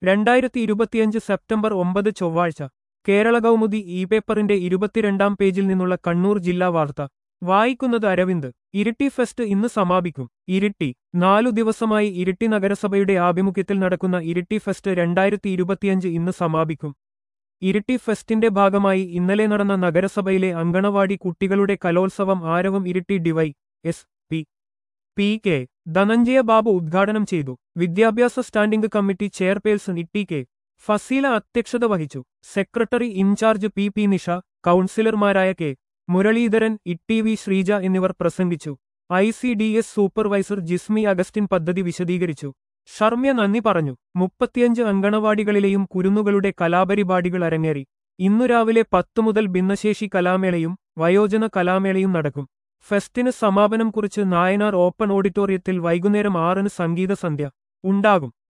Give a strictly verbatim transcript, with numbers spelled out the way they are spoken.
രണ്ടായിരത്തി ഇരുപത്തിയഞ്ച് സെപ്റ്റംബർ ഒമ്പത് ചൊവ്വാഴ്ച കേരള കൗമുദി ഇ പേപ്പറിന്റെ ഇരുപത്തിരണ്ടാം പേജിൽ നിന്നുള്ള കണ്ണൂർ ജില്ലാ വാർത്ത വായിക്കുന്നത് അരവിന്ദ്. ഇരിട്ടി ഫെസ്റ്റ് ഇന്ന് സമാപിക്കും. ഇരിട്ടി. നാലു ദിവസമായി ഇരിട്ടി നഗരസഭയുടെ ആഭിമുഖ്യത്തിൽ നടക്കുന്ന ഇരിട്ടി ഫെസ്റ്റ് രണ്ടായിരത്തി ഇരുപത്തിയഞ്ച് ഇന്ന് സമാപിക്കും. ഇരിട്ടി ഫെസ്റ്റിന്റെ ഭാഗമായി ഇന്നലെ നടന്ന നഗരസഭയിലെ അങ്കണവാടി കുട്ടികളുടെ കലോത്സവം Aaravam Iritty DY S P P K Dhananjaya Babu ഉദ്ഘാടനം ചെയ്തു. വിദ്യാഭ്യാസ standing committee chairperson E T K Faseela അധ്യക്ഷത വഹിച്ചു. Secretary in charge P P Nisha, കൗൺസിലർമാരായ K Muraleedharan, E T V Sreeja എന്നിവർ പ്രസംഗിച്ചു. I C D S supervisor Jismi Augustin പദ്ധതി വിശദീകരിച്ചു. ഷർമ്യ നന്ദി പറഞ്ഞു. മുപ്പത്തിയഞ്ച് അങ്കണവാടികളിലെയും കുരുന്നുകളുടെ കലാപരിപാടികൾ അരങ്ങേറി. ഇന്നു രാവിലെ പത്തു മുതൽ ഭിന്നശേഷി കലാമേളയും വയോജന കലാമേളയും നടക്കും. ഫെസ്റ്റിന് സമാപനം കുറിച്ച് നായനാർ ഓപ്പൺ ഓഡിറ്റോറിയത്തിൽ വൈകുന്നേരം ആറിന് സംഗീത സന്ധ്യ ഉണ്ടാകും.